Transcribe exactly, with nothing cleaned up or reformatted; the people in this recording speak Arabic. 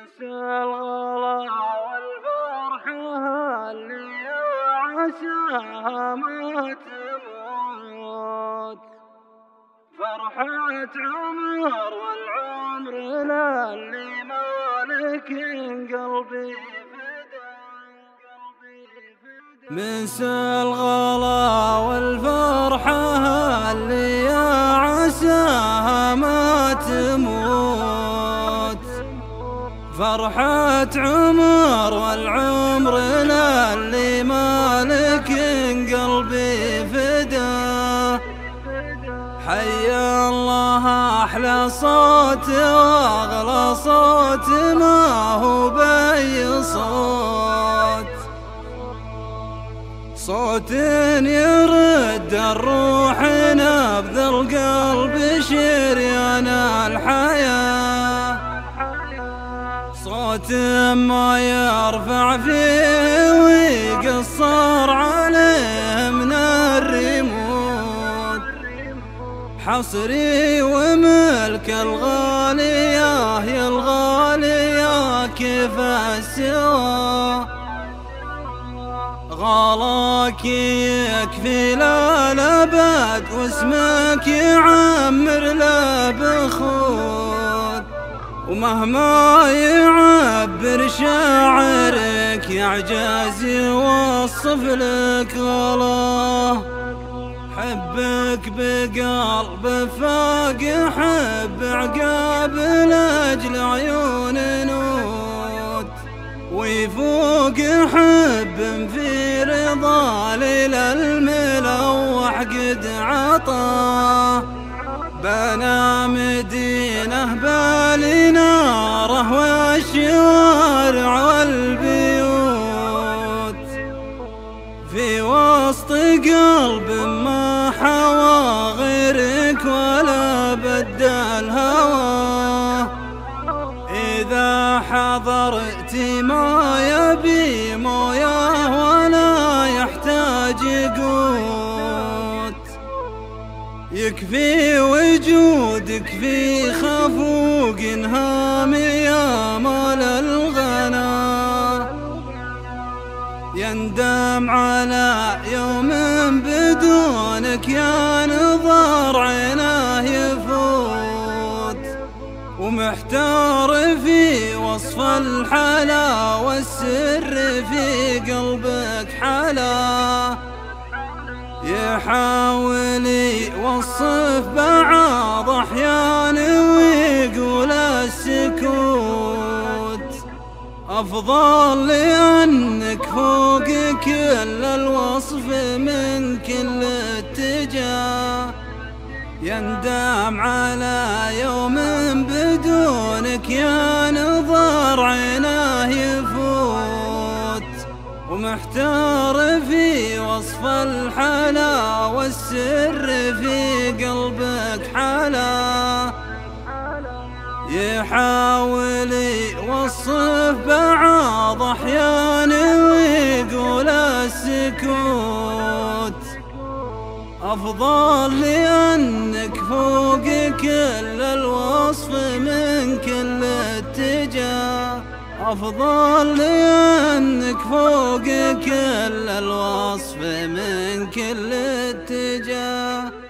الغلا والفرحة اللي عساها ما تموت، فرحة عمر والعمر للي مالك قلبي مسا الغلا والفرحة اللي عساها ما تموت، فرحة عمر والعمر للي مالك قلبي فداه. حيا الله أحلى صوت وأغلى صوت ما هو بأي صوت، صوت يرد الروح نبض القلب شريان الحياة، صوت ما يرفع فيه ويقصر عليه من الرموت، حصري وملك الغالية يا الغالية كيف السوا، غلاك يكفي للأبد واسمك يعمر له بخوت، ومهما يعبر شاعرك يعجز يوصف لك غلاه. حبك بقلب فاق حب عقاب لأجل عيون نوت، ويفوق حب في رضا ليل الملوح قد عطاه. بنى مدينة بالناره والشوارع والبيوت، في وسط قلب ما حوى غيرك ولا بدل هواه. إذا حضرت ما يبي مويه ولا يحتاج قوت، يكفي وجودك في خفوق هام يا مال الغنا. يندم على يوم بدونك يا نظر عيناه يفوت، ومحتار في وصف الحلا والسر في قلبك حلا. يحاول يوصف بعض أحيان ويقول السكوت أفضل لأنك فوق كل الوصف من كل اتجاه. يندم على يوم بدونك يا نظر عيناه يفوت، ومحتار في وصف الحلا والسر في قلبك حلا. يحاول يوصف بعض أحيان ويقول السكوت أفضل لأنك فوق كل الوصف من كل اتجاه. أفضل لأنك فوق كل الوصف من كل اتجاه.